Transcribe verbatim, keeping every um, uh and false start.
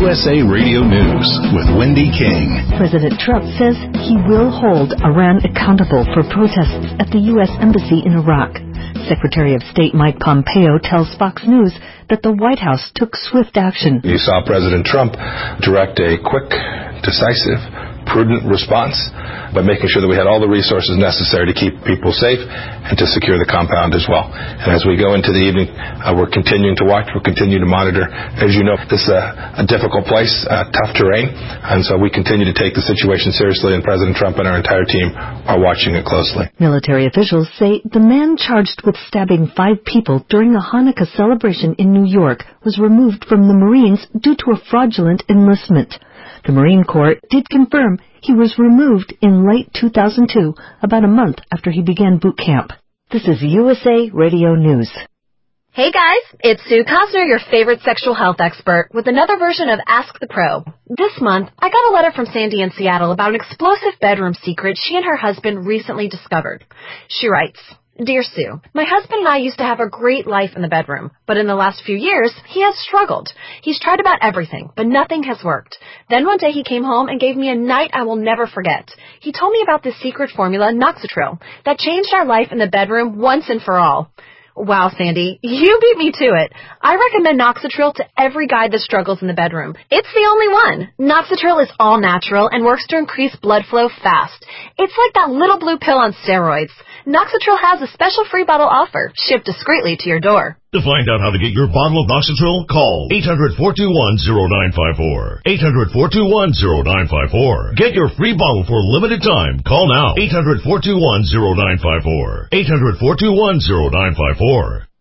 U S A Radio News with Wendy King. President Trump says he will hold Iran accountable for protests at the U S Embassy in Iraq. Secretary of State Mike Pompeo tells Fox News that the White House took swift action. You saw President Trump direct a quick, decisive, prudent response by making sure that we had all the resources necessary to keep people safe and to secure the compound as well. And as we go into the evening, uh, we're continuing to watch, we'll continue to monitor. As you know, this is a, a difficult place, uh, tough terrain, and so we continue to take the situation seriously, and President Trump and our entire team are watching it closely. Military officials say the man charged with stabbing five people during a Hanukkah celebration in New York was removed from the Marines due to a fraudulent enlistment. The Marine Corps did confirm he was removed in late two thousand two, about a month after he began boot camp. This is U S A Radio News. Hey guys, it's Sue Cosner, your favorite sexual health expert, with another version of Ask the Pro. This month, I got a letter from Sandy in Seattle about an explosive bedroom secret she and her husband recently discovered. She writes, Dear Sue, my husband and I used to have a great life in the bedroom, but in the last few years, he has struggled. He's tried about everything, but nothing has worked. Then one day he came home and gave me a night I will never forget. He told me about this secret formula, Noxitril, that changed our life in the bedroom once and for all. Wow, Sandy, you beat me to it. I recommend Noxitril to every guy that struggles in the bedroom. It's the only one. Noxitril is all natural and works to increase blood flow fast. It's like that little blue pill on steroids. Noxitril has a special free bottle offer, shipped discreetly to your door. To find out how to get your bottle of Noxitril, call eight hundred, four two one, zero nine five four. eight hundred, four two one, zero nine five four. Get your free bottle for a limited time. Call now. eight hundred, four two one, zero nine five four. eight hundred, four two one, zero nine five four.